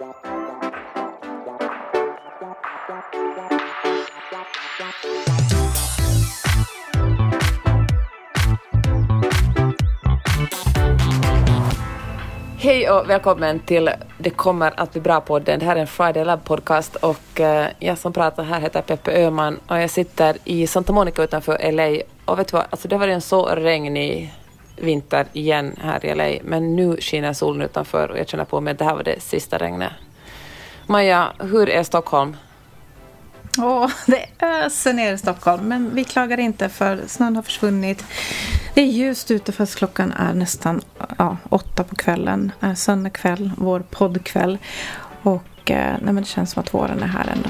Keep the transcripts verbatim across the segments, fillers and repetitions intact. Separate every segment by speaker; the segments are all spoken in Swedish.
Speaker 1: Hej och välkommen till Det kommer att bli bra-podden. Det här är en Friday Lab-podcast och uh, jag som pratar här heter Peppe Öhman och jag sitter i Santa Monica utanför L A. Och vet du vad, alltså det var en så regnig vinter igen här i L A, men nu skiner solen utanför och jag känner på mig att det här var det sista regnet. Maja, hur är Stockholm?
Speaker 2: Åh, det öser ner i Stockholm, men vi klagar inte för snön har försvunnit. Det är ljust ute fast klockan är nästan ja, åtta på kvällen. Är söndag kväll, vår poddkväll. Och eh, nej, men det känns som att våren är här ändå.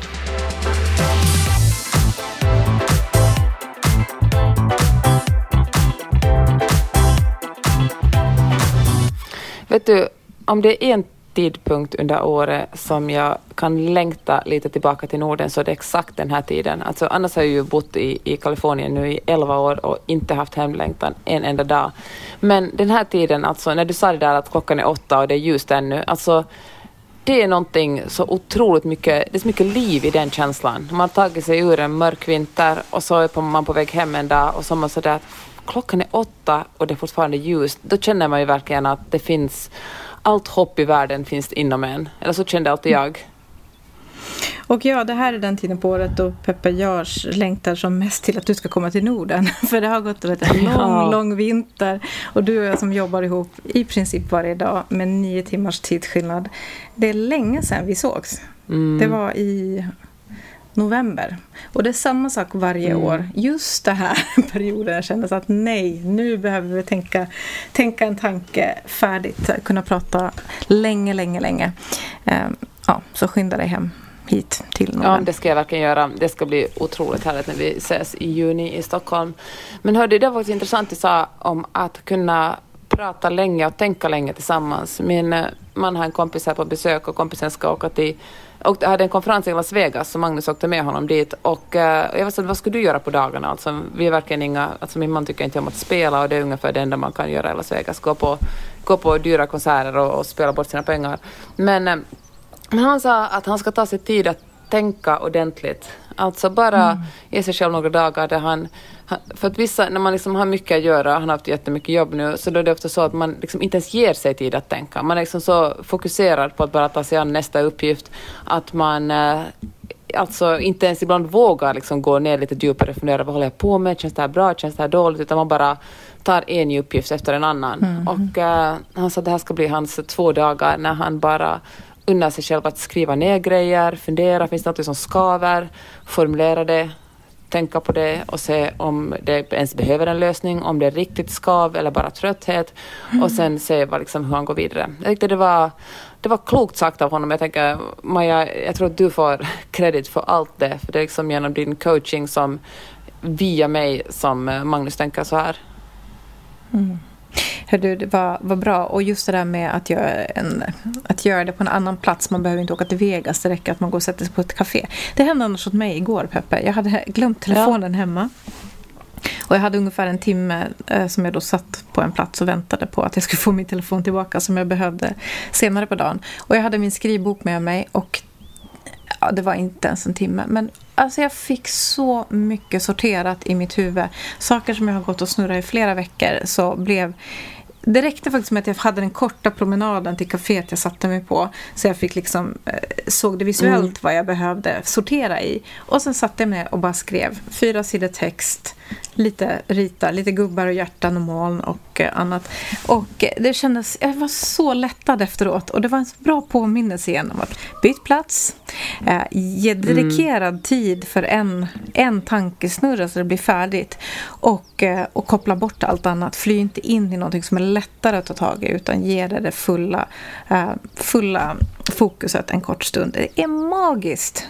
Speaker 1: Vet du, om det är en tidpunkt under året som jag kan längta lite tillbaka till Norden så det är exakt den här tiden. Alltså, annars har jag ju bott i, i Kalifornien nu i elva år och inte haft hemlängtan en enda dag. Men den här tiden, alltså när du sa det där att klockan är åtta och det är ljust ännu, alltså det är någonting så otroligt mycket, det är så mycket liv i den känslan. Man har tagit sig ur en mörk vinter och så är man på väg hem en dag och så är man sådär att klockan är åtta och det är fortfarande ljust. Då känner man ju verkligen att det finns allt hopp i världen finns inom en. Eller så kände alltid jag.
Speaker 2: Och ja, det här är den tiden på året då Peppe Görs längtar som mest till att du ska komma till Norden. För det har gått vet, en lång, ja. lång vinter. Och du och jag som jobbar ihop i princip varje dag med nio timmars tidsskillnad. Det är länge sedan vi sågs. Mm. Det var i november. Och det är samma sak varje mm. år. Just det här perioden jag kände att nej, nu behöver vi tänka, tänka en tanke färdigt. Kunna prata länge, länge, länge. Um, ja, så skynda dig hem hit till Norden.
Speaker 1: Ja, det ska jag verkligen göra. Det ska bli otroligt härligt när vi ses i juni i Stockholm. Men hörde, det var intressant du sa om att kunna prata länge och tänka länge tillsammans. Min man har en kompis här på besök och kompisen ska åka till och jag hade en konferens i Las Vegas så Magnus åkte med honom dit och uh, jag var så, vad skulle du göra på dagarna? Alltså, vi är verkligen inga, alltså min man tycker inte om att spela och det är ungefär det enda man kan göra i Las Vegas, gå på, gå på dyra konserter och, och spela bort sina pengar. Men, uh, men han sa att han ska ta sig tid att tänka ordentligt. Alltså bara mm. ge sig själv några dagar där han, han för att vissa, när man liksom har mycket att göra, han har haft jättemycket jobb nu, så då är det ofta så att man liksom inte ens ger sig tid att tänka. Man är liksom så fokuserad på att bara ta sig an nästa uppgift att man eh, alltså inte ens ibland vågar liksom gå ner lite djupare och fundera, vad håller jag på med? Känns det här bra? Känns det här dåligt? Utan man bara tar en uppgift efter en annan. Mm. Och eh, han sa att det här ska bli hans två dagar när han bara unnar sig själv att skriva ner grejer, fundera, finns det något som skaver, formulera det, tänka på det och se om det ens behöver en lösning, om det är riktigt skav eller bara trötthet mm. och sen se vad, liksom, hur han går vidare. Jag tyckte det var, det var klokt sagt av honom. Jag tänker, Maja, jag tror att du får kredit för allt det, för det är liksom genom din coaching som via mig som Magnus tänker så här.
Speaker 2: Mm. Hörde, det var, var bra. Och just det där med att göra, en, att göra det på en annan plats. Man behöver inte åka till Vegas. Det räcker att man går och sätter sig på ett café. Det hände annars åt mig igår, Peppe. Jag hade glömt telefonen ja. hemma. Och jag hade ungefär en timme eh, som jag då satt på en plats och väntade på att jag skulle få min telefon tillbaka som jag behövde senare på dagen. Och jag hade min skrivbok med mig och ja, det var inte ens en timme. Men alltså jag fick så mycket sorterat i mitt huvud. Saker som jag har gått och snurrat i flera veckor så blev... Det räckte faktiskt med att jag hade den korta promenaden till kaféet jag satte mig på. Så jag fick liksom, såg det visuellt mm. vad jag behövde sortera i. Och sen satte jag mig och bara skrev fyra sidor text, lite rita, lite gubbar och hjärtan och moln och annat. Och det kändes, jag var så lättad efteråt. Och det var en så bra påminnelse igen om att byt plats, eh, ge dedikerad mm. tid för en, en tankesnurra så det blir färdigt. Och, eh, och koppla bort allt annat. Fly inte in i någonting som är lättare att ta tag i utan ge det det fulla, uh, fulla fokuset en kort stund. Det är magiskt.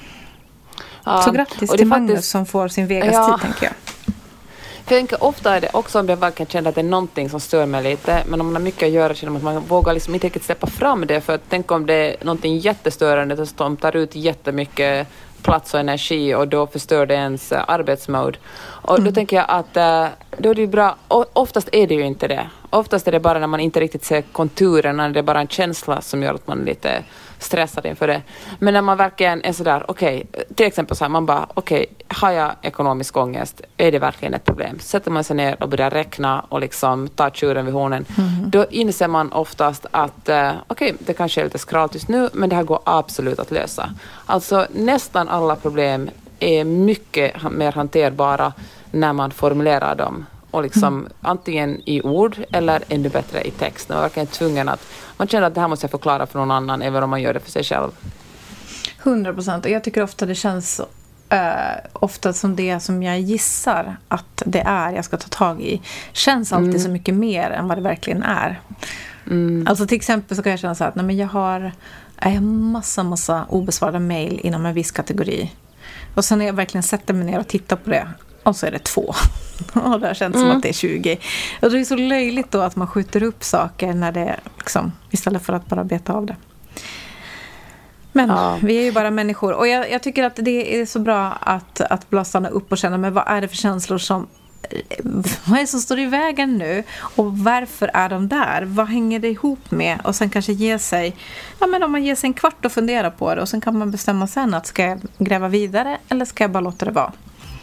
Speaker 2: Ja, så grattis till Magnus faktiskt, som får sin Vegas-tid, ja. tänker jag.
Speaker 1: För jag tänker, ofta är det också om jag verkligen känner att det är någonting som stör mig lite, men om man har mycket att göra känner man att man vågar liksom inte riktigt släppa fram det, för att tänk om det är någonting jättestörande som tar ut jättemycket plats och energi och då förstör det ens arbetsmode. Och då mm. tänker jag att då är det ju bra, oftast är det ju inte det. Oftast är det bara när man inte riktigt ser konturerna, det är bara en känsla som gör att man är lite stressad inför det. Men när man verkligen är sådär, okej, okay, till exempel så här, man bara, okej, okay, har jag ekonomisk ångest? Är det verkligen ett problem? Sätter man sig ner och börjar räkna och liksom ta tjuren vid hornen, mm. då inser man oftast att uh, okej, okay, det kanske är lite skralt just nu, men det här går absolut att lösa. Alltså nästan alla problem är mycket mer hanterbara när man formulerar dem. Och liksom mm. antingen i ord eller ännu bättre i text. Man är verkligen tvungen att, man känner att det här måste jag förklara för någon annan även om man gör det för sig själv.
Speaker 2: hundra procent. Och jag tycker ofta det känns uh, ofta som det som jag gissar att det är jag ska ta tag i. Känns alltid mm. så mycket mer än vad det verkligen är. Mm. Alltså till exempel så kan jag känna så här att nej, men jag har en massa, massa obesvarade mejl inom en viss kategori. Och sen när jag verkligen sätter mig ner och tittar på det, och så är det två. Och det har känts mm. som att det är tjugo. Och det är så löjligt då att man skjuter upp saker när det liksom, istället för att bara beta av det. Men ja. Vi är ju bara människor. Och jag, jag tycker att det är så bra att, att bara stanna upp och känna, men vad är det för känslor som vad är det som står i vägen nu? Och varför är de där? Vad hänger det ihop med? Och sen kanske ge sig, ja men om man ger sig en kvart och fundera på det, och sen kan man bestämma sen att ska jag gräva vidare eller ska jag bara låta det vara?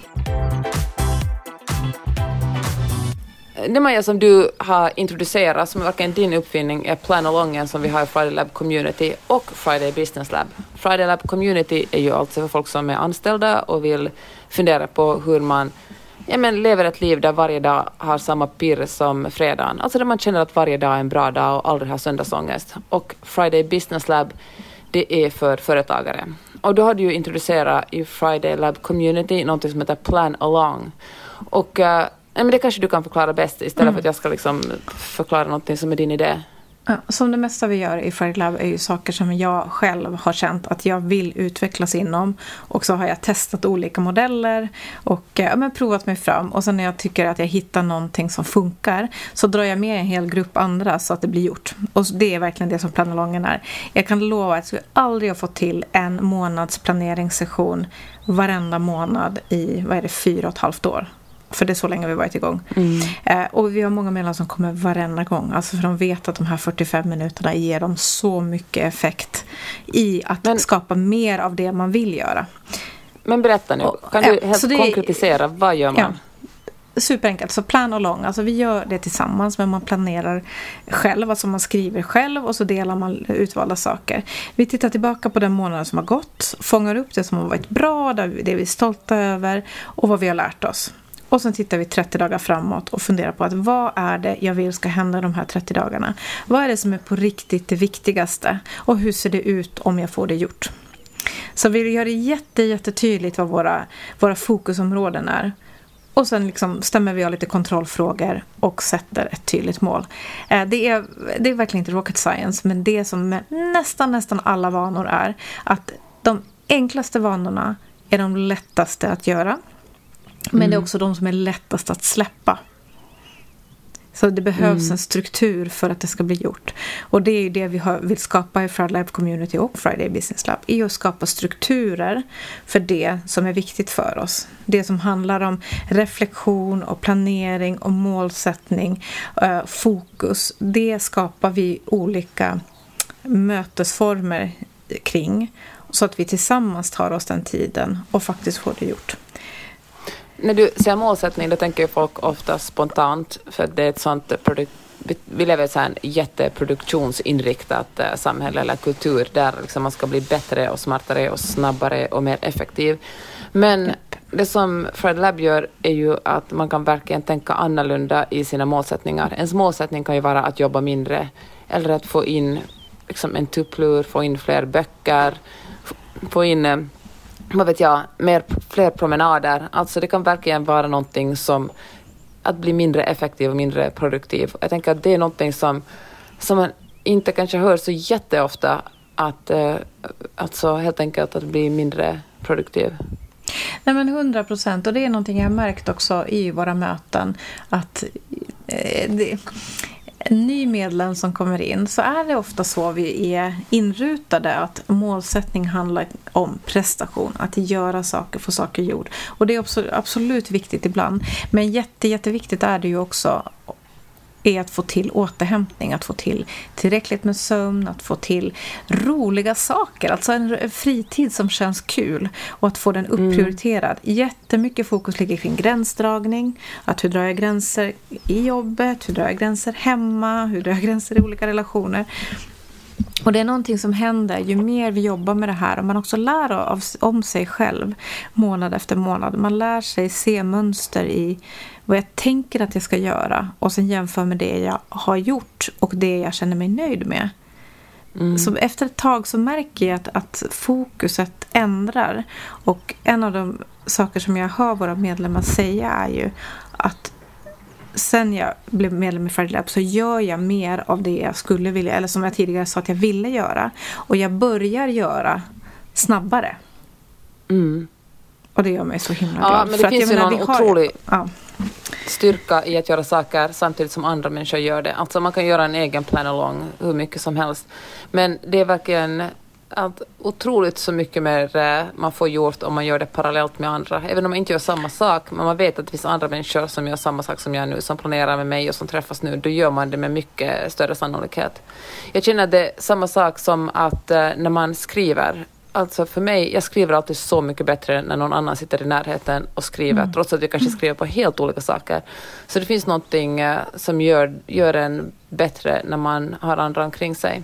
Speaker 1: Det man gör som du har introducerat, som är verkligen din uppfinning, är Plan-alongen som vi har i Friday Lab Community och Friday Business Lab. Friday Lab Community är ju alltså för folk som är anställda och vill fundera på hur man ja, men lever ett liv där varje dag har samma pirr som fredagen. Alltså där man känner att varje dag är en bra dag och aldrig har söndagsångest. Och Friday Business Lab, det är för företagare. Och då har du ju introducerat i Friday Lab Community något som heter Plan-along. Och uh, men det kanske du kan förklara bäst istället mm. för att jag ska liksom förklara något som är din idé.
Speaker 2: Ja, som det mesta vi gör i Friday Lab är ju saker som jag själv har känt att jag vill utvecklas inom. Och så har jag testat olika modeller och ja, men provat mig fram. Och sen när jag tycker att jag hittar någonting som funkar, så drar jag med en hel grupp andra så att det blir gjort. Och det är verkligen det som Plan-alongen är. Jag kan lova att jag aldrig har fått till en månads planeringssession varenda månad i, vad är det, fyra och ett halvt år. För det är så länge vi har varit igång. Mm. Eh, och vi har många medlemmar som kommer varenda gång. Alltså för de vet att de här fyrtiofem minuterna ger dem så mycket effekt i att men, skapa mer av det man vill göra.
Speaker 1: Men berätta nu. Kan du eh, helt konkretisera? Vad gör man?
Speaker 2: Ja, superenkelt. Så Plan-along. Alltså vi gör det tillsammans, men man planerar själv. Alltså man skriver själv och så delar man utvalda saker. Vi tittar tillbaka på den månaden som har gått. Fångar upp det som har varit bra, det vi är stolta över och vad vi har lärt oss. Och sen tittar vi trettio dagar framåt och funderar på att vad är det jag vill ska hända de här trettio dagarna? Vad är det som är på riktigt det viktigaste? Och hur ser det ut om jag får det gjort? Så vi gör det jätte, jättetydligt vad våra, våra fokusområden är. Och sen liksom stämmer vi av lite kontrollfrågor och sätter ett tydligt mål. Det är, det är verkligen inte rocket science, men det som med nästan, nästan alla vanor är att de enklaste vanorna är de lättaste att göra. Men mm. det är också de som är lättast att släppa. Så det behövs mm. en struktur för att det ska bli gjort. Och det är ju det vi har, vill skapa i Friday Lab Community och Friday Business Lab. Är att skapa strukturer för det som är viktigt för oss. Det som handlar om reflektion och planering och målsättning, uh, fokus. Det skapar vi olika mötesformer kring. Så att vi tillsammans tar oss den tiden och faktiskt får det gjort.
Speaker 1: När du säger målsättning, då tänker folk ofta spontant, för att det är ett sånt produkt, vi lever i ett så här jätteproduktionsinriktat äh, samhälle eller kultur där liksom man ska bli bättre och smartare och snabbare och mer effektiv. Men det som Friday Lab gör är ju att man kan verkligen tänka annorlunda i sina målsättningar. Ens målsättning kan ju vara att jobba mindre eller att få in liksom en tupplur, få in fler böcker, få in äh, vad vet jag, mer, fler promenader. Alltså det kan verkligen vara någonting som att bli mindre effektiv och mindre produktiv. Jag tänker att det är någonting som, som man inte kanske hör så jätteofta, att eh, alltså helt enkelt att bli mindre produktiv.
Speaker 2: Nej men hundra procent, och det är någonting jag har märkt också i våra möten, att eh, det ny medlem som kommer in, så är det ofta så vi är inrutade att målsättning handlar om prestation, att göra saker, få saker gjord. Och det är absolut viktigt ibland, men jätte, jätteviktigt är det ju också är att få till återhämtning, att få till tillräckligt med sömn, att få till roliga saker, alltså en fritid som känns kul och att få den upprioriterad. Mm. Jättemycket fokus ligger kring gränsdragning, att hur drar jag gränser i jobbet, hur drar jag gränser hemma, hur drar jag gränser i olika relationer. Och det är någonting som händer ju mer vi jobbar med det här, och man också lär av, om sig själv månad efter månad. Man lär sig se mönster i vad jag tänker att jag ska göra och sen jämför med det jag har gjort och det jag känner mig nöjd med. Mm. Så efter ett tag så märker jag att, att fokuset ändrar, och en av de saker som jag hör våra medlemmar säga är ju att sen jag blev medlem i Friday Lab så gör jag mer av det jag skulle vilja, eller som jag tidigare sa att jag ville göra, och jag börjar göra snabbare. Mm. Och det gör mig så himla glad.
Speaker 1: Ja, men det
Speaker 2: för
Speaker 1: finns
Speaker 2: att,
Speaker 1: ju
Speaker 2: menar,
Speaker 1: någon otrolig
Speaker 2: ja.
Speaker 1: styrka i att göra saker samtidigt som andra människor gör det. Alltså man kan göra en egen plan along hur mycket som helst. Men det är verkligen att otroligt så mycket mer man får gjort om man gör det parallellt med andra. Även om man inte gör samma sak, men man vet att det finns andra människor som gör samma sak som jag nu, som planerar med mig och som träffas nu, då gör man det med mycket större sannolikhet. Jag känner att det är samma sak som att när man skriver. Alltså för mig, jag skriver alltid så mycket bättre när någon annan sitter i närheten och skriver, mm. trots att vi kanske skriver på helt olika saker. Så det finns någonting som gör, gör en bättre när man har andra omkring sig.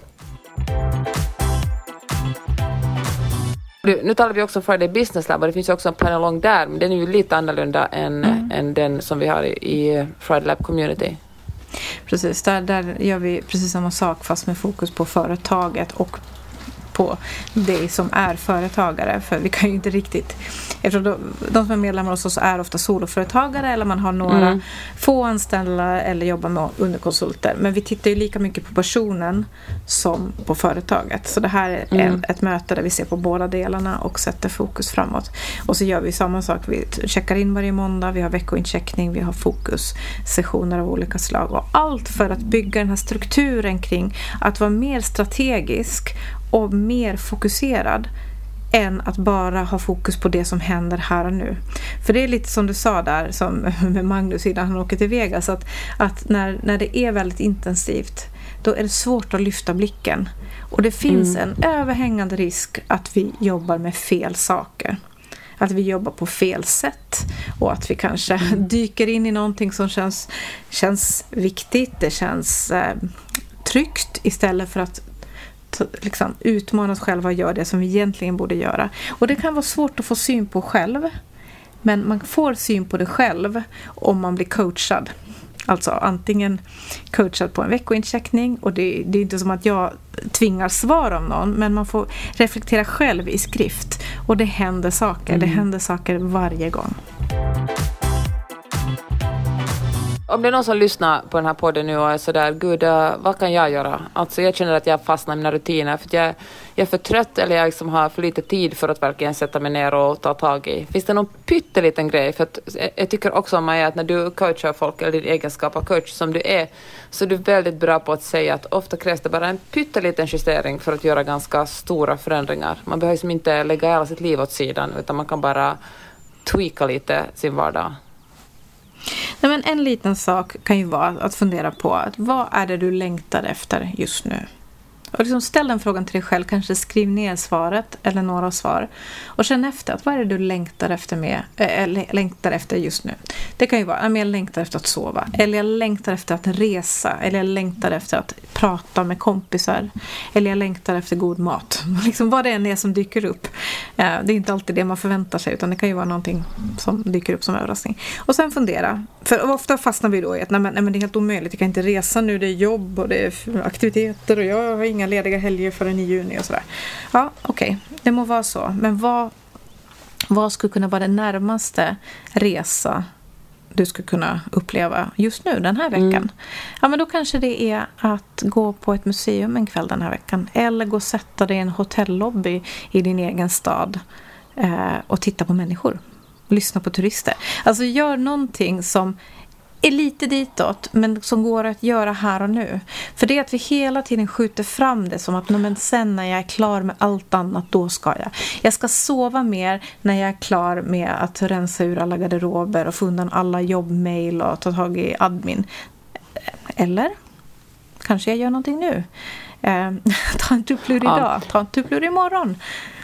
Speaker 1: Nu talar vi också om Friday Business Lab, och det finns också en plan along där, men den är ju lite annorlunda än, mm. än den som vi har i, i Friday Lab Community.
Speaker 2: Precis, där, där gör vi precis samma sak fast med fokus på företaget och på det som är företagare, för vi kan ju inte riktigt, eftersom de, de som är medlemmar hos oss är ofta soloföretagare eller man har några mm. få anställda eller jobbar med underkonsulter, men vi tittar ju lika mycket på personen som på företaget, så det här är mm. en, ett möte där vi ser på båda delarna och sätter fokus framåt. Och så gör vi samma sak, vi checkar in varje måndag, vi har veckoincheckning, vi har fokussessioner av olika slag, och allt för att bygga den här strukturen kring att vara mer strategisk och mer fokuserad än att bara ha fokus på det som händer här och nu. För det är lite som du sa där, som med Magnus innan han åker till Vegas, att, att när, när det är väldigt intensivt, då är det svårt att lyfta blicken. Och det finns mm. en överhängande risk att vi jobbar med fel saker. Att vi jobbar på fel sätt och att vi kanske mm. dyker in i någonting som känns, känns viktigt, det känns eh, tryggt, istället för att liksom utmana oss själva och göra det som vi egentligen borde göra. Och det kan vara svårt att få syn på själv, men man får syn på det själv om man blir coachad. Alltså antingen coachad på en veckoincheckning, och det, det är inte som att jag tvingar svar om någon, men man får reflektera själv i skrift, och det händer saker, mm. det händer saker varje gång.
Speaker 1: Om det är någon som lyssnar på den här podden nu och är sådär, gud, vad kan jag göra? Alltså jag känner att jag fastnar i mina rutiner för att jag, jag är för trött, eller jag liksom har för lite tid för att verkligen sätta mig ner och ta tag i. Finns det någon pytteliten grej? För att jag tycker också om mig att när du coachar folk, eller din egenskap av coach som du är, så är du väldigt bra på att säga att ofta krävs det bara en pytteliten justering för att göra ganska stora förändringar. Man behöver liksom inte lägga hela sitt liv åt sidan, utan man kan bara tweaka lite sin vardag.
Speaker 2: Nej, men en liten sak kan ju vara att fundera på att vad är det du längtar efter just nu? Och liksom ställ den frågan till dig själv, kanske skriv ner svaret eller några svar, och känn efter att vad är det du längtar efter med, äh, längtar efter just nu. Det kan ju vara att jag längtar efter att sova, eller jag längtar efter att resa, eller jag längtar efter att prata med kompisar, eller jag längtar efter god mat. Liksom vad det än är som dyker upp. Det är inte alltid det man förväntar sig, utan det kan ju vara någonting som dyker upp som överraskning. Och sen fundera, för ofta fastnar vi då i att nej men, nej men det är helt omöjligt, jag kan inte resa nu, det är jobb och det är aktiviteter och jag har inga lediga helger förrän i juni och sådär. Ja, okej, okay, det må vara så. Men vad, vad skulle kunna vara den närmaste resa du skulle kunna uppleva just nu den här veckan? Mm. Ja, men då kanske det är att gå på ett museum en kväll den här veckan. Eller gå och sätta dig i en hotellobby i din egen stad eh, och titta på människor. Lyssna på turister. Alltså gör någonting som är lite ditåt, men som går att göra här och nu. För det är att vi hela tiden skjuter fram det som att men sen när jag är klar med allt annat, då ska jag. Jag ska sova mer när jag är klar med att rensa ur alla garderober och få undan alla jobbmail och ta tag i admin. Eller kanske jag gör någonting nu. Eh, ta en tupplur idag, ja. ta en tupplur imorgon.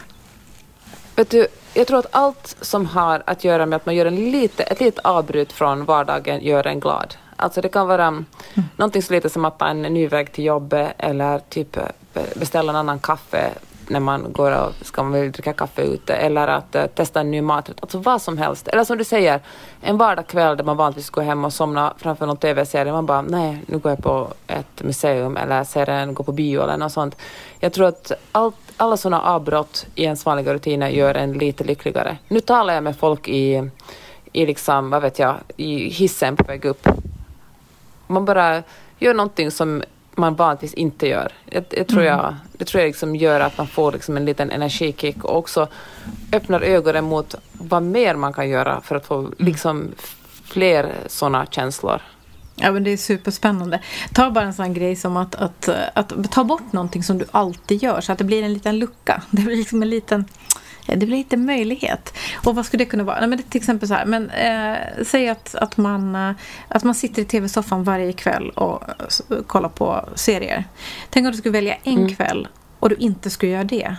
Speaker 1: Vet du, jag tror att allt som har att göra med att man gör en lite, ett litet avbryt från vardagen gör en glad. Alltså det kan vara mm. någonting så lite som att ta en ny väg till jobbet eller typ beställa en annan kaffe när man går och ska man väl dricka kaffe ute eller att uh, testa en ny maträtt. Alltså vad som helst. Eller som du säger, en vardagskväll där man vanligtvis går hem och somnar framför någon tv-serie. Man bara, nej, nu går jag på ett museum eller ser en gå på bio eller något sånt. Jag tror att allt, alla sådana avbrott i ens vanliga rutiner gör en lite lyckligare. Nu talar jag med folk i, i liksom, vad vet jag, i hissen på väg upp. Man bara gör någonting som man vanligtvis inte gör. Jag, jag tror
Speaker 2: mm.
Speaker 1: jag, det tror jag liksom gör att man får liksom en liten energikick och också öppnar ögonen mot vad mer man kan göra för att få liksom fler sådana känslor.
Speaker 2: Ja, men det är superspännande. Ta bara en sån grej som att, att, att, att ta bort någonting som du alltid gör så att det blir en liten lucka. Det blir liksom en liten... Det blir lite möjlighet. Och vad skulle det kunna vara? Nej, men det är till exempel så här. Men, eh, säg att, att, man, eh, att man sitter i tv-soffan varje kväll och eh, kollar på serier. Tänk om du skulle välja en mm. kväll och du inte skulle göra det.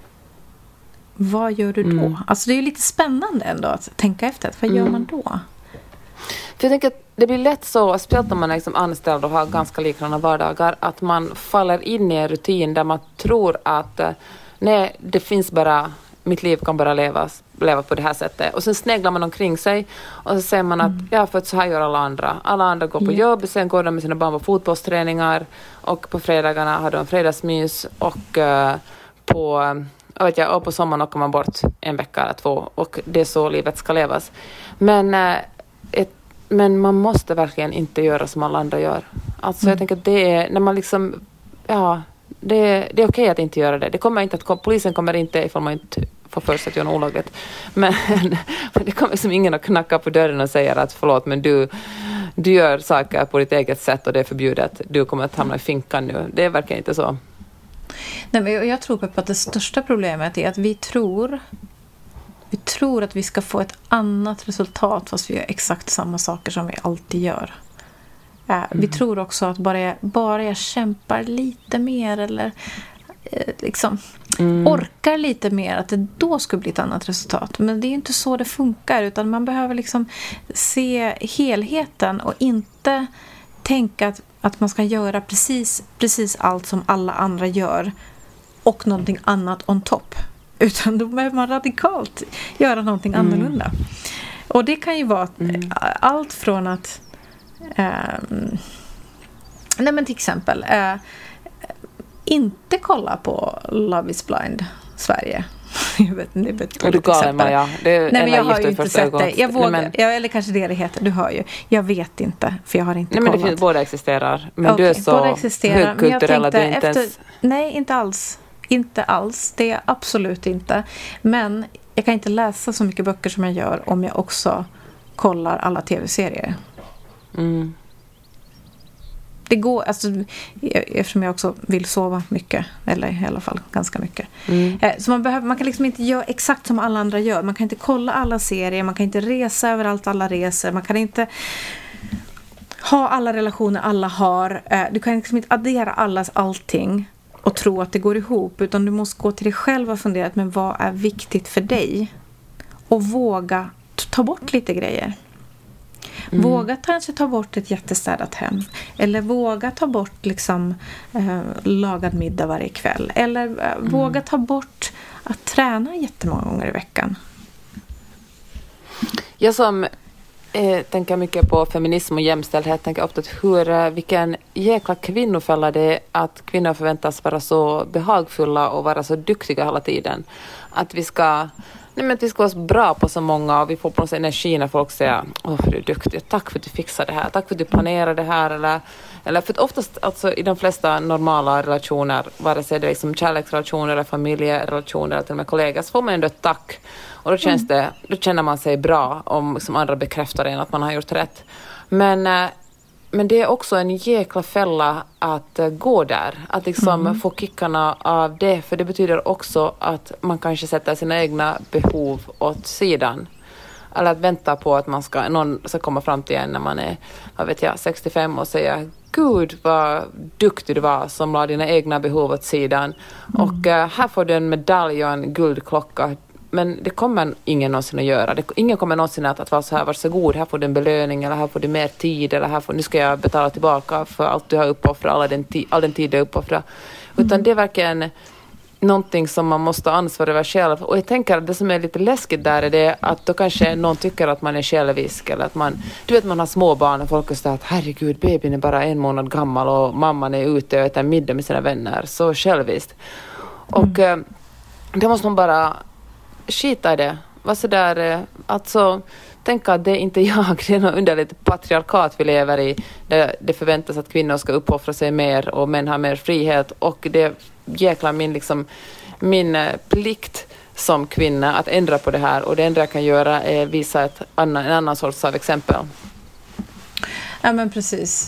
Speaker 2: Vad gör du då? Mm. Alltså det är ju lite spännande ändå att tänka efter. Vad gör mm. man då?
Speaker 1: För jag tänker att det blir lätt så, speciellt om man är liksom anställd och har ganska liknande vardagar, att man faller in i en rutin där man tror att eh, nej, det finns bara... mitt liv kan bara levas, leva på det här sättet. Och sen sneglar man omkring sig och så säger man att mm. ja, för att så här gör alla andra. Alla andra går på yeah. jobb, sen går de med sina barn på fotbollsträningar och på fredagarna har de fredagsmys och uh, på, jag vet jag, och på sommaren åker man bort en vecka eller två och det är så livet ska levas. Men, uh, ett, men man måste verkligen inte göra som alla andra gör. Alltså mm. jag tänker att det är, när man liksom, ja... Det, det är okej att inte göra det. Det kommer inte att, polisen kommer inte ifall man inte får för sig att göra något olagligt. Men det kommer liksom ingen att knacka på dörren och säga att förlåt, men du, du gör saker på ditt eget sätt och det är förbjudet. Du kommer att hamna i finkan nu. Det verkar inte så.
Speaker 2: Nej, men jag tror på att det största problemet är att vi tror vi tror att vi ska få ett annat resultat fast vi gör exakt samma saker som vi alltid gör. Mm. Vi tror också att bara jag, bara jag kämpar lite mer eller eh, liksom mm. orkar lite mer att det då skulle bli ett annat resultat. Men det är ju inte så det funkar, utan man behöver liksom se helheten och inte tänka att, att man ska göra precis, precis allt som alla andra gör och någonting annat on top. Utan då behöver man radikalt göra någonting mm. annorlunda. Och det kan ju vara mm. allt från att Um, nej men till exempel uh, inte kolla på Love is Blind Sverige. Jag vet inte, det är
Speaker 1: du galen, Maja. Det är
Speaker 2: nej, men jag har ju inte sett det. Jag vågar, nej, men... ja, eller kanske det det heter. Du hör ju. Jag vet inte, för jag har inte
Speaker 1: nej,
Speaker 2: kollat.
Speaker 1: Men det finns, båda existerar. Men
Speaker 2: okay,
Speaker 1: du är så högkulturell att du inte
Speaker 2: efter,
Speaker 1: ens...
Speaker 2: Nej, inte alls. Inte alls. Det är absolut inte. Men jag kan inte läsa så mycket böcker som jag gör om jag också kollar alla tv-serier.
Speaker 1: Mm.
Speaker 2: Det går, alltså, eftersom jag också vill sova mycket, eller i alla fall ganska mycket.
Speaker 1: Mm.
Speaker 2: Så man, behöver, man kan liksom inte göra exakt som alla andra gör. Man kan inte kolla alla serier, man kan inte resa överallt alla reser, man kan inte ha alla relationer alla har. Du kan liksom inte addera allas allting och tro att det går ihop, utan du måste gå till dig själv och fundera, men vad är viktigt för dig? Och våga ta bort lite grejer. Mm. Våga kanske ta bort ett jättestädat hem. Eller våga ta bort liksom, eh, lagad middag varje kväll. Eller eh, mm. våga ta bort att träna jättemånga gånger i veckan.
Speaker 1: Jag som eh, tänker mycket på feminism och jämställdhet tänker ofta att hur, eh, vilken jäkla kvinnofälla det är att kvinnor förväntas vara så behagfulla och vara så duktiga hela tiden. Att vi ska... Nej, men att vi ska vara så bra på så många och vi får på något sätt energi när folk säger åh, för du är duktig, tack för att du fixar det här, tack för att du planerar det här eller, eller för att oftast alltså, i de flesta normala relationer, vare sig det är liksom kärleksrelationer eller familjerelationer eller till och med kollegor, så får man ändå ett tack och då känns det, då känner man sig bra om liksom, andra bekräftar en att man har gjort rätt. Men Men det är också en jäkla fälla att uh, gå där. Att liksom mm. få kickarna av det. För det betyder också att man kanske sätter sina egna behov åt sidan. Eller att vänta på att man ska, någon ska komma fram till en när man är, vad vet jag, sextiofem och säga gud vad duktig du var som la dina egna behov åt sidan. Mm. Och uh, här får du en medalj och en guldklocka. Men det kommer ingen någonsin att göra. Det, ingen kommer någonsin att, att vara så här, varsågod, här får du en belöning, eller här får du mer tid, eller här får, nu ska jag betala tillbaka för allt du har uppoffrat, all den, ti, all den tid du har uppoffrat. Mm. Utan det är verkligen någonting som man måste ansvara över själv. Och jag tänker att det som är lite läskigt där är det att då kanske någon tycker att man är självisk, eller att man, du vet man har små barn och folk säger att herregud, babyn är bara en månad gammal och mamman är ute och äter middag med sina vänner. Så själviskt. Och mm. eh, det måste man bara skita i det. Vad så där, alltså tänka att det är inte jag, det är något underligt patriarkat vi lever i, där det förväntas att kvinnor ska uppoffra sig mer och män har mer frihet, och det är jäkla min liksom min plikt som kvinna att ändra på det här, och det enda jag kan göra är visa ett annan, en annan sorts av exempel.
Speaker 2: Ja, men precis.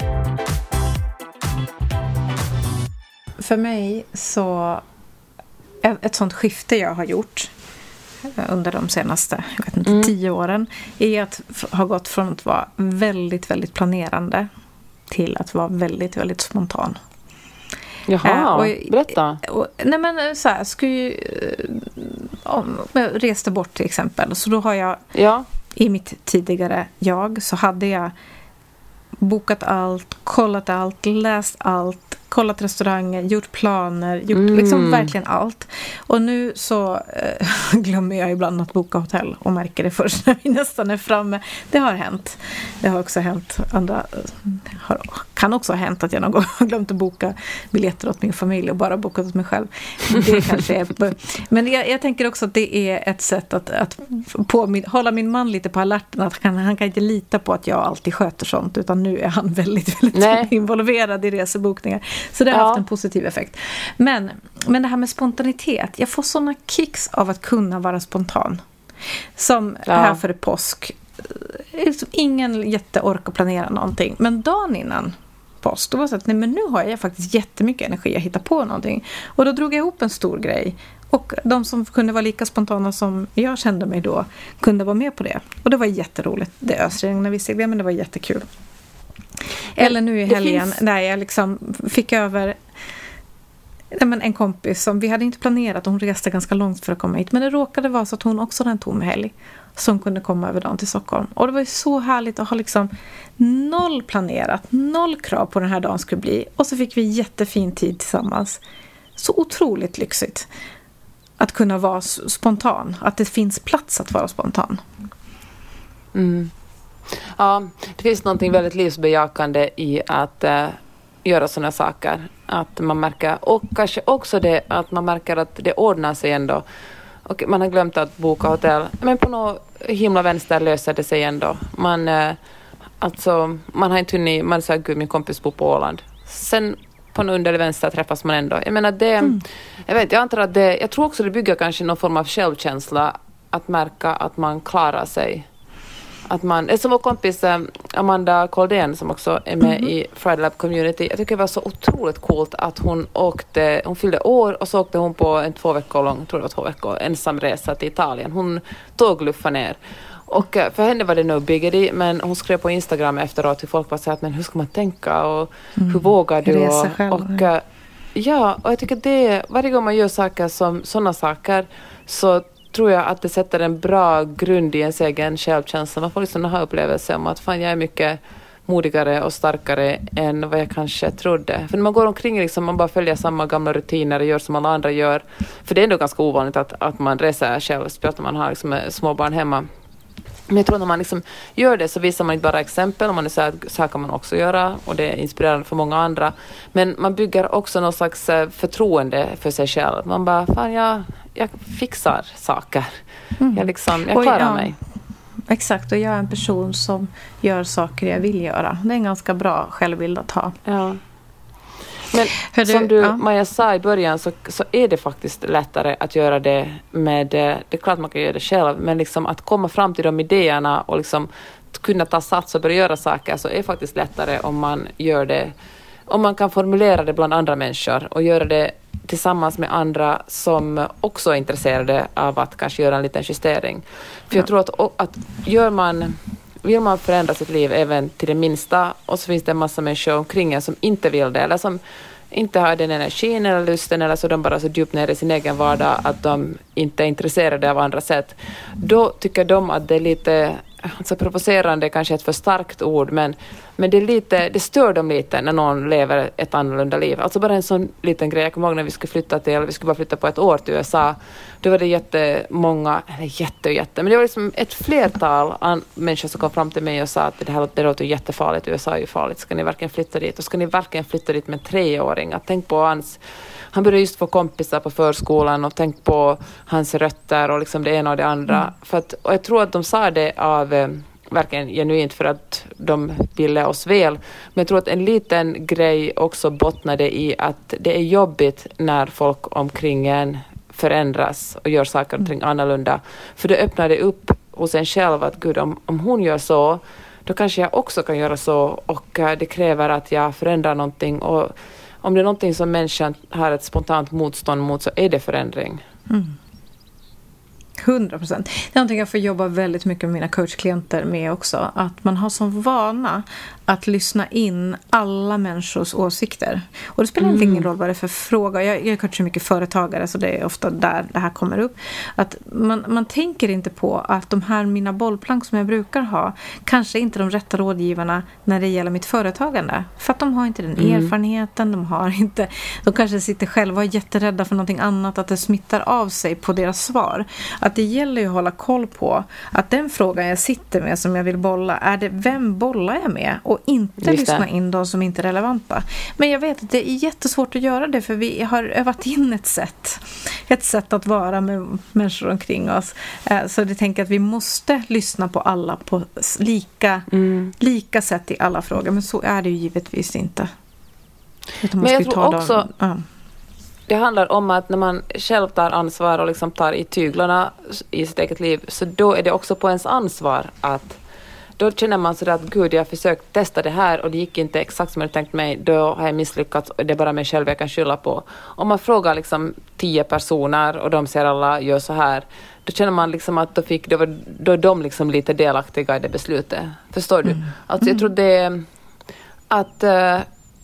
Speaker 2: För mig så ett sånt skifte jag har gjort under de senaste jag vet inte, mm. tio åren är att ha gått från att vara väldigt, väldigt planerande till att vara väldigt, väldigt spontan.
Speaker 1: Jaha, äh, och, berätta.
Speaker 2: Och, nej men så här, skulle ju om jag reste bort till exempel, så då har jag
Speaker 1: ja.
Speaker 2: i mitt tidigare jag så hade jag bokat allt, kollat allt, läst allt, kollat restauranger, gjort planer, gjort mm. liksom verkligen allt. Och nu så eh, glömmer jag ibland att boka hotell och märker det först när vi nästan är framme. Det har hänt. Det har också hänt andra har, kan också ha hänt att jag någon gång har glömt att boka biljetter åt min familj och bara bokat åt mig själv. Det kanske är, men jag, jag tänker också att det är ett sätt att, att på min, hålla min man lite på alerten, att han, han kan inte lita på att jag alltid sköter sånt, utan nu är han väldigt, väldigt Nej. involverad i resebokningar. Så det har ja. haft en positiv effekt. Men, men det här med spontanitet. Jag får såna kicks av att kunna vara spontan. Som ja. här för påsk. Ingen jätteork att planera någonting. Men dagen innan påsk, då var det så att nej, men nu har jag faktiskt jättemycket energi att hitta på någonting. Och då drog jag ihop en stor grej. Och de som kunde vara lika spontana som jag kände mig då kunde vara med på det. Och det var jätteroligt. Det ösregnade visserligen, men det var jättekul. Eller nu i helgen finns... där jag liksom fick över nej men en kompis som vi hade inte planerat. Hon reste ganska långt för att komma hit. Men det råkade vara så att hon också hade en tom helg som kunde komma över dagen till Stockholm. Och det var ju så härligt att ha liksom noll planerat, noll krav på den här dagen skulle bli. Och så fick vi jättefin tid tillsammans. Så otroligt lyxigt att kunna vara spontan. Att det finns plats att vara spontan.
Speaker 1: Mm. Ja, det finns någonting väldigt livsbejakande i att äh, göra sådana saker. Att man märker, och kanske också det att man märker att det ordnar sig ändå. Och man har glömt att boka hotell. Men på något himla vänster löser det sig ändå. Man, äh, alltså, man har inte hunnit, man säger gud min kompis bor på Åland. Sen på något underlig vänster träffas man ändå. Jag menar det, mm. jag vet, jag antar att det, jag tror också det bygger kanske någon form av självkänsla att märka att man klarar sig. Att man, som vår kompis Amanda Koldén som också är med mm. i Friday Lab Community. Jag tycker det var så otroligt coolt att hon åkte, hon fyllde år och så åkte hon på en två veckor lång, jag tror det var två veckor, ensam resa till Italien. Hon tog luffa ner. Och för henne var det no biggity, men hon skrev på Instagram efteråt till folk var så att men hur ska man tänka och mm. hur vågar du?
Speaker 2: Resa själv.
Speaker 1: Och, och, ja, och jag tycker det, varje gång man gör saker som sådana saker så tror jag att det sätter en bra grund i ens egen självkänsla. Man får liksom den här upplevelsen om att fan, jag är mycket modigare och starkare än vad jag kanske trodde. För när man går omkring liksom, man bara följer samma gamla rutiner och gör som alla andra gör. För det är ändå ganska ovanligt att, att man reser själv, speciellt om man har liksom, små barn hemma. Men jag tror att när man liksom gör det så visar man inte bara exempel. Man är så, här, så här kan man också göra och det är inspirerande för många andra. Men man bygger också någon slags förtroende för sig själv. Man bara, fan jag, jag fixar saker. Mm. Jag, liksom, jag klarar och, ja, mig.
Speaker 2: Exakt, och jag är en person som gör saker jag vill göra. Det är en ganska bra självbild att ha.
Speaker 1: Ja. Men du, som du, ja. Maja sa i början så, så är det faktiskt lättare att göra det med, det är klart man kan göra det själv, men liksom att komma fram till de idéerna och liksom kunna ta sats och börja göra saker så är faktiskt lättare om man gör det, om man kan formulera det bland andra människor och göra det tillsammans med andra som också är intresserade av att kanske göra en liten justering. För jag tror att, att gör man vill man förändra sitt liv även till det minsta, och så finns det en massa människor omkring en som inte vill det, eller som inte har den energin eller lusten, eller så de bara så djupt ner i sin egen vardag att de inte är intresserade av andra sätt. Då tycker de att det är lite, alltså provocerande, kanske ett för starkt ord, men, men det, är lite, det stör dem lite när någon lever ett annorlunda liv. Alltså bara en sån liten grej. Jag kommer ihåg när vi skulle flytta till, vi skulle bara flytta på ett år till U S A. Då var det jättemånga, eller jätte och jätte, men det var liksom ett flertal an, människor som kom fram till mig och sa att det här det låter jättefarligt, U S A är ju farligt, ska ni verkligen flytta dit? Och ska ni verkligen flytta dit med en treåring? Att tänk på hans, han började just få kompisar på förskolan, och tänk på hans rötter och liksom det ena och det andra. Mm. För att, och jag tror att de sa det av eh, verkligen genuint för att de ville oss väl. Men jag tror att en liten grej också bottnade i att det är jobbigt när folk omkring en förändras och gör saker och ting annorlunda. För det öppnade upp hos en själv att gud, om, om hon gör så, då kanske jag också kan göra så, och uh, det kräver att jag förändrar någonting, och om det är någonting som människan har ett spontant motstånd mot, så är det förändring.
Speaker 2: Mm. hundra procent. Det är någonting jag får jobba väldigt mycket med mina coachklienter med också. Att man har som vana att lyssna in alla människors åsikter. Och det spelar mm. ingen roll vad det är för fråga. Jag, jag coachar mycket företagare, så det är ofta där det här kommer upp. Att man, man tänker inte på att de här mina bollplank som jag brukar ha kanske inte är de rätta rådgivarna när det gäller mitt företagande. För att de har inte den mm. erfarenheten, de har inte, de kanske sitter själva och är jätterädda för någonting annat, att det smittar av sig på deras svar. Att det gäller ju att hålla koll på att den frågan jag sitter med som jag vill bolla, är det vem bollar jag med? Och inte lyssna in de som inte är relevanta. Men jag vet att det är jättesvårt att göra det, för vi har övat in ett sätt. Ett sätt att vara med människor omkring oss. Så jag tänker att vi måste lyssna på alla på lika, mm. lika sätt i alla frågor. Men så är det ju givetvis inte.
Speaker 1: Men jag tror också... Ja. Det handlar om att när man själv tar ansvar och liksom tar i tyglarna i sitt eget liv, så då är det också på ens ansvar att då känner man sådär att gud, jag har försökt testa det här och det gick inte exakt som jag tänkt mig, då har jag misslyckats och det är bara mig själv jag kan skylla på. Om man frågar liksom tio personer och de säger alla gör så här, då känner man liksom att då, fick, då, var, då är de liksom lite delaktiga i det beslutet. Förstår du? Mm. Alltså jag tror det är att... Uh,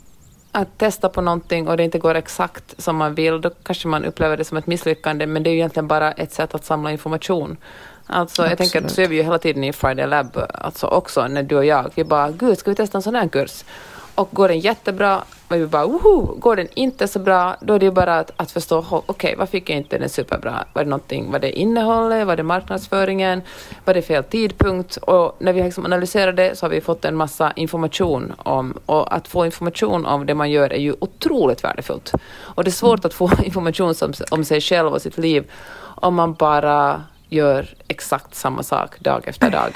Speaker 1: att testa på någonting och det inte går exakt som man vill, då kanske man upplever det som ett misslyckande, men det är ju egentligen bara ett sätt att samla information. Alltså, jag tänker att så är vi ju hela tiden i Friday Lab, alltså också när du och jag, vi bara, gud, ska vi testa en sån här kurs? Och går den jättebra, och vi bara, woho! Går den inte så bra, då är det ju bara att, att förstå, okej, okay, vad fick jag inte den superbra? Var det någonting, var det innehållet, var det marknadsföringen, var det fel tidpunkt? Och när vi liksom analyserar det så har vi fått en massa information om, och att få information om det man gör är ju otroligt värdefullt. Och det är svårt att få information om, om sig själv och sitt liv om man bara gör exakt samma sak dag efter dag.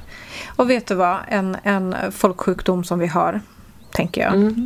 Speaker 2: Och vet du vad, en, en folksjukdom som vi har, tänker jag, mm.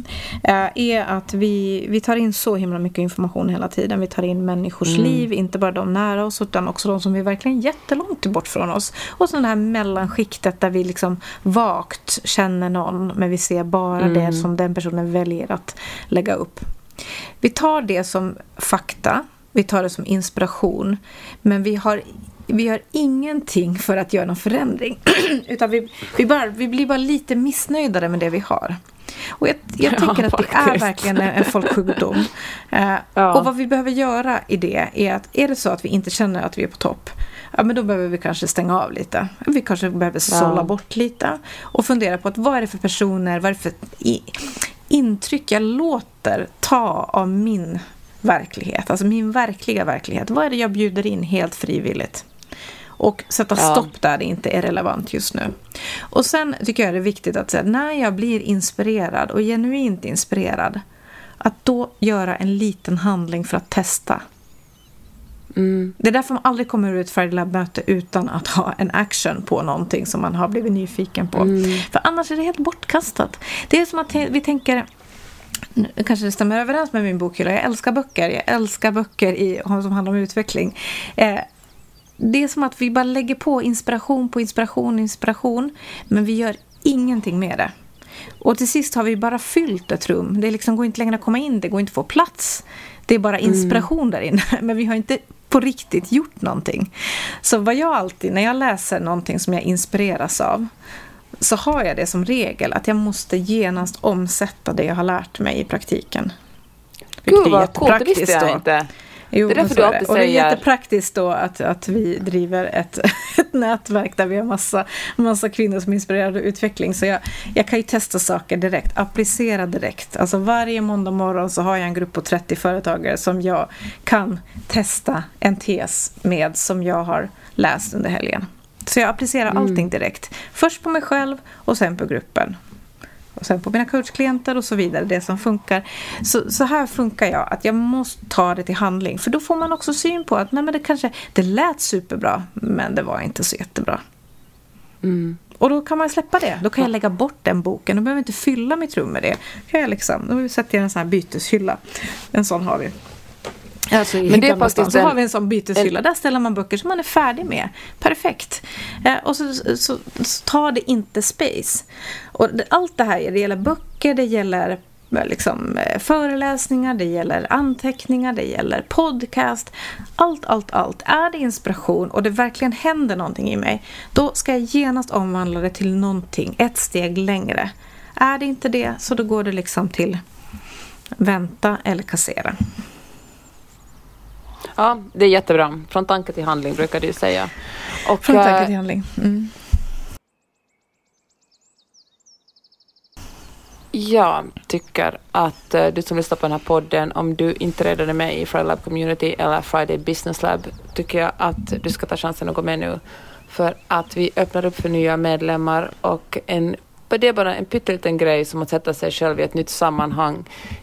Speaker 2: är att vi, vi tar in så himla mycket information hela tiden. Vi tar in människors mm. liv, inte bara de nära oss, utan också de som är verkligen jättelångt bort från oss. Och så det här mellanskiktet där vi liksom vagt känner någon, men vi ser bara mm. det som den personen väljer att lägga upp. Vi tar det som fakta, vi tar det som inspiration, men vi har Vi gör ingenting för att göra någon förändring. Utan vi, vi, bara, vi blir bara lite missnöjdare med det vi har. Och jag, jag ja, tänker att faktiskt. Det är verkligen en, en folksjukdom. Uh, ja. Och vad vi behöver göra i det är att, är det så att vi inte känner att vi är på topp, ja, men då behöver vi kanske stänga av lite. Vi kanske behöver sålla ja. bort lite. Och fundera på att vad är det för personer, vad är det för i, intryck jag låter ta av min verklighet. Alltså min verkliga verklighet. Vad är det jag bjuder in helt frivilligt? Och sätta ja. stopp där det inte är relevant just nu. Och sen tycker jag det är viktigt att säga, när jag blir inspirerad och genuint inspirerad, att då göra en liten handling för att testa. Mm. Det är därför man aldrig kommer ut för ett labbmöte utan att ha en action på någonting som man har blivit nyfiken på. Mm. För annars är det helt bortkastat. Det är som att vi tänker, kanske det stämmer överens med min bokhylla, jag älskar böcker. Jag älskar böcker i, som handlar om utveckling. Eh, Det är som att vi bara lägger på inspiration på inspiration, inspiration. Men vi gör ingenting med det. Och till sist har vi bara fyllt ett rum. Det liksom går inte längre att komma in, det går inte att få plats. Det är bara inspiration mm. där inne. Men vi har inte på riktigt gjort någonting. Så vad jag alltid, när jag läser någonting som jag inspireras av, så har jag det som regel att jag måste genast omsätta det jag har lärt mig i praktiken.
Speaker 1: Gud vad coolt, det visste jag inte.
Speaker 2: Jo,
Speaker 1: det är därför
Speaker 2: du
Speaker 1: alltid
Speaker 2: det. Och det är
Speaker 1: säger...
Speaker 2: jättepraktiskt då att, att vi driver ett, ett nätverk där vi har massa, massa kvinnor som är inspirerade av utveckling. Så jag, jag kan ju testa saker direkt, applicera direkt. Alltså varje måndag morgon så har jag en grupp på trettio företagare som jag kan testa en tes med som jag har läst under helgen. Så jag applicerar mm. allting direkt. Först på mig själv och sen på gruppen. Och sen på mina coachklienter och så vidare, det som funkar. Så, så här funkar jag, att jag måste ta det till handling. För då får man också syn på att nej, men det kanske det lät superbra, men det var inte så jättebra.
Speaker 1: Mm.
Speaker 2: Och då kan man släppa det. Då kan jag lägga bort den boken. Då behöver jag inte fylla mitt rum med det. Kan jag liksom, då sätter jag en sån här byteshylla. En sån har vi. Alltså i men det är faktiskt så en, har vi en sån byteshylla. En, där ställer man böcker som man är färdig med. Perfekt. Eh, och så, så, så, så tar det inte space. Och det, allt det här, det gäller böcker, det gäller liksom, föreläsningar, det gäller anteckningar, det gäller podcast. Allt, allt, allt. Är det inspiration och det verkligen händer någonting i mig, då ska jag genast omvandla det till någonting. Ett steg längre. Är det inte det, så då går det liksom till vänta eller kassera.
Speaker 1: Ja, det är jättebra. Från tanke till handling brukar du säga. Och,
Speaker 2: Från tanke till handling. Mm.
Speaker 1: Jag tycker att uh, du som lyssnar på den här podden, om du inte redan är med i Friday Lab Community eller Friday Business Lab, tycker jag att du ska ta chansen att gå med nu. För att vi öppnar upp för nya medlemmar och en, det är bara en pytteliten grej som att sätta sig själv i ett nytt sammanhang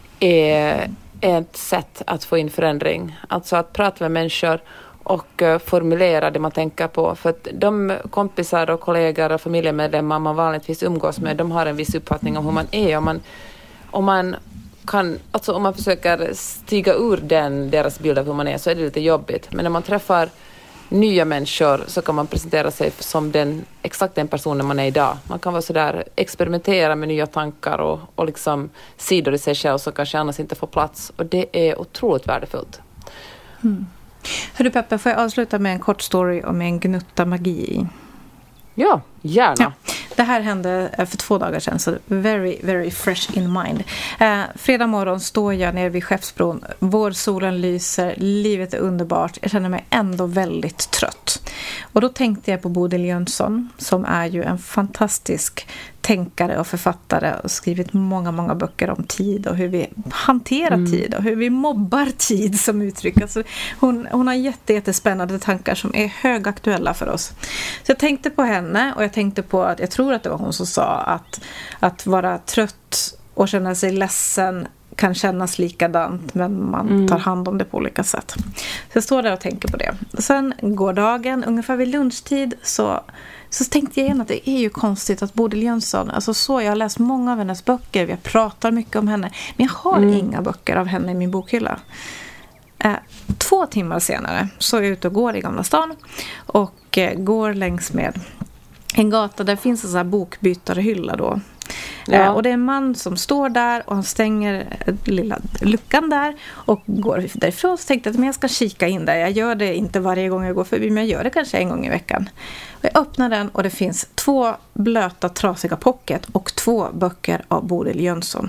Speaker 1: är ett sätt att få in förändring. Alltså att prata med människor och uh, formulera det man tänker på. För att de kompisar och kollegor och familjemedlemmar man vanligtvis umgås med, de har en viss uppfattning om hur man är. Om man, om man, kan, alltså om man försöker stiga ur den, deras bild av hur man är, så är det lite jobbigt. Men när man träffar nya människor så kan man presentera sig som den, exakt den personen man är idag. Man kan vara sådär, experimentera med nya tankar och, och liksom sidor i sig själv som kanske annars inte får plats. Och det är otroligt värdefullt.
Speaker 2: Mm. Hörru Peppe, får jag avsluta med en kort story om en gnutta magi?
Speaker 1: Ja, gärna.
Speaker 2: Ja, det här hände för två dagar sedan, så very, very fresh in mind. Eh, fredag morgon står jag nere vid Skeppsbron. Vårsolen lyser, livet är underbart. Jag känner mig ändå väldigt trött. Och då tänkte jag på Bodil Jönsson, som är ju en fantastisk tänkare och författare och skrivit många, många böcker om tid och hur vi hanterar mm. tid och hur vi mobbar tid som uttryck. Alltså hon, hon har jätte, jättespännande tankar som är högaktuella för oss. Så jag tänkte på henne och jag tänkte på att jag tror att det var hon som sa att, att vara trött och känna sig ledsen kan kännas likadant, men man mm. tar hand om det på olika sätt. Så jag står där och tänker på det. Sen går dagen, ungefär vid lunchtid, så, så tänkte jag igen att det är ju konstigt att Bodil Jönsson, alltså så, jag har läst många av hennes böcker, vi pratar mycket om henne, men jag har mm. inga böcker av henne i min bokhylla. Eh, två timmar senare så är jag ute och går i Gamla stan och eh, går längs med en gata där finns en sån här bokbytarhylla då. Ja. Eh, och det är en man som står där och han stänger lilla luckan där och går därifrån. Så tänkte jag att men jag ska kika in där. Jag gör det inte varje gång jag går förbi, men jag gör det kanske en gång i veckan. Och jag öppnar den och det finns två blöta trasiga pocket och två böcker av Bodil Jönsson.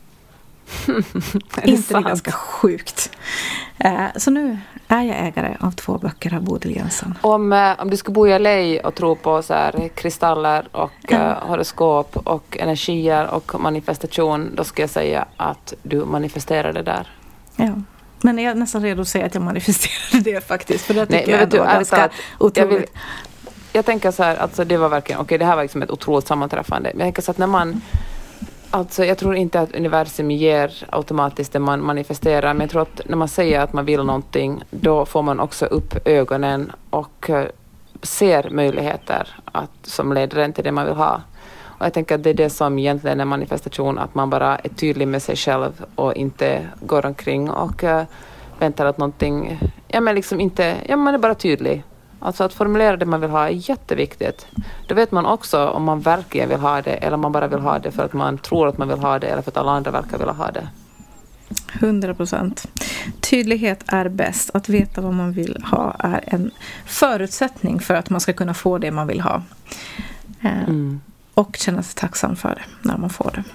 Speaker 1: Är det
Speaker 2: inte
Speaker 1: sant?
Speaker 2: Det ganska sjukt. Eh, så nu är jag ägare av två böcker av Bodil Jönsson.
Speaker 1: Om, eh, om du ska bo i L A och tro på så här, kristaller och mm. eh, horoskop och energier och manifestation, då ska jag säga att du manifesterar det där.
Speaker 2: Ja. Men jag är nästan redo att säga att jag manifesterade det faktiskt. För det tycker Nej, men jag
Speaker 1: du,
Speaker 2: var ganska
Speaker 1: att, otroligt. Jag, vill, jag tänker så här, alltså det var verkligen, okej okay, det här var liksom ett otroligt sammanträffande. Men jag tänker så att när man Alltså jag tror inte att universum ger automatiskt det man manifesterar, men jag tror att när man säger att man vill någonting, då får man också upp ögonen och uh, ser möjligheter att, som leder en till det man vill ha. Och jag tänker att det är det som egentligen är manifestation, att man bara är tydlig med sig själv och inte går omkring och uh, väntar att någonting, ja men liksom inte, ja man är bara tydlig. Alltså att formulera det man vill ha är jätteviktigt. Då vet man också om man verkligen vill ha det eller om man bara vill ha det för att man tror att man vill ha det eller för att alla andra verkar vilja ha det.
Speaker 2: hundra procent. Tydlighet är bäst. Att veta vad man vill ha är en förutsättning för att man ska kunna få det man vill ha.
Speaker 1: Mm.
Speaker 2: och känna sig tacksam för det när man får det.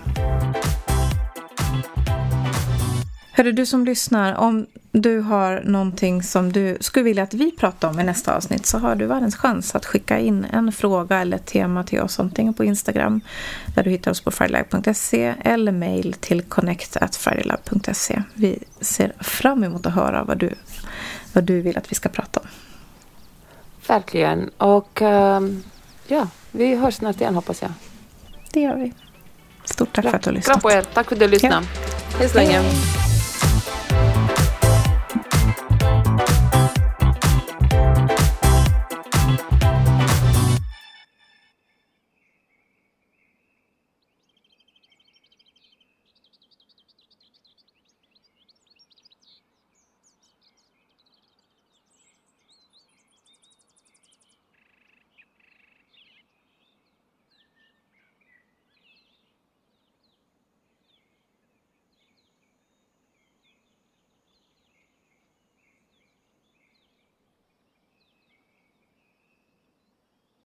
Speaker 2: Hörru, du som lyssnar, om du har någonting som du skulle vilja att vi pratar om i nästa avsnitt, så har du världens chans att skicka in en fråga eller ett tema till oss, antingen på Instagram där du hittar oss på fridaylive punkt se eller mejl till connect at fridaylive punkt se. Vi ser fram emot att höra vad du, vad du vill att vi ska prata om.
Speaker 1: Verkligen. Och um, ja, vi hörs snart igen, hoppas jag.
Speaker 2: Det gör vi. Stort tack
Speaker 1: Bra.
Speaker 2: för att du har lyssnat.
Speaker 1: Bra på er. Tack för att du lyssnade.
Speaker 2: Ja.
Speaker 1: Hej så länge.